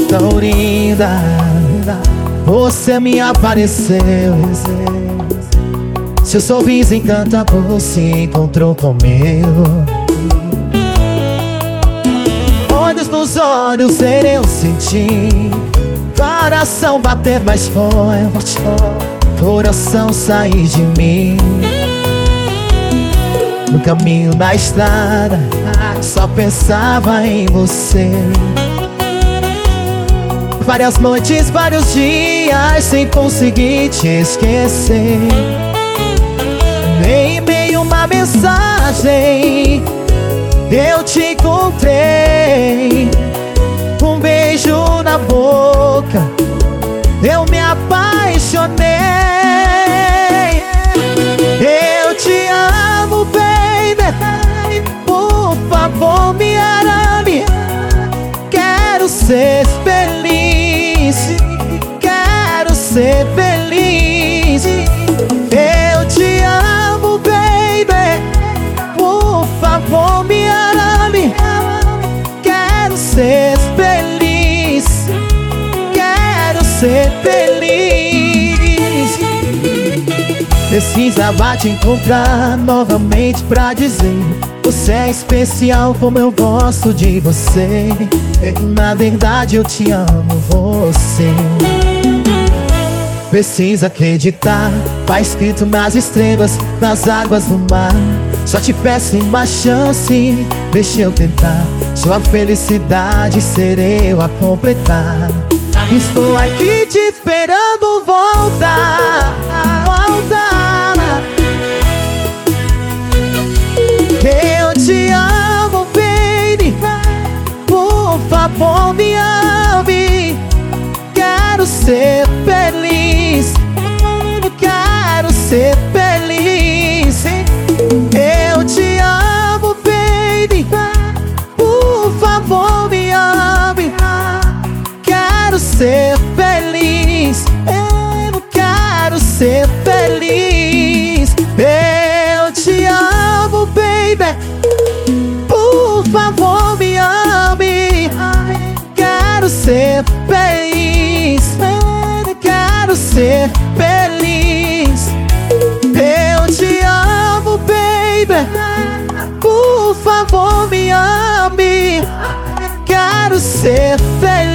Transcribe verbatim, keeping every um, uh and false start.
tão linda, você me apareceu. Seu sorriso encantador se encontrou com o meu. Olhos nos olhos eu senti, coração bater mais forte, coração sair de mim. No caminho da estrada, só pensava em você. Várias noites, vários dias, sem conseguir te esquecer. Em meio a uma mensagem, eu te encontrei. Um beijo na boca, eu me apaixonei. Eu te amo, baby, por favor me arame. Quero ser feliz, quero ser feliz. Eu te amo, baby, por favor me arame. Quero ser feliz, quero ser feliz. Precisava te encontrar novamente pra dizer: você é especial como eu gosto de você. Na verdade eu te amo, você. Precisa acreditar, tá escrito nas estrelas, nas águas do mar. Só te peço uma chance, deixa eu tentar. Sua felicidade serei eu a completar. Estou aqui te esperando voltar, voltar. Eu te amo, baby, por favor me ame. Quero ser feliz, quero ser feliz. Eu te amo, baby, por favor me ame. Quero ser feliz, eu quero ser feliz. Eu te amo, baby, por favor me ame. Quero ser feliz, quero ser feliz. Eu te amo, baby, por favor me ame. Quero ser feliz.